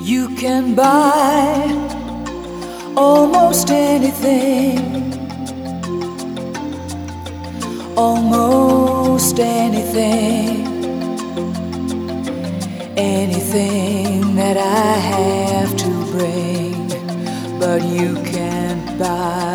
You can buy almost anything, almost anything, anything that I have to bring, but you can't buy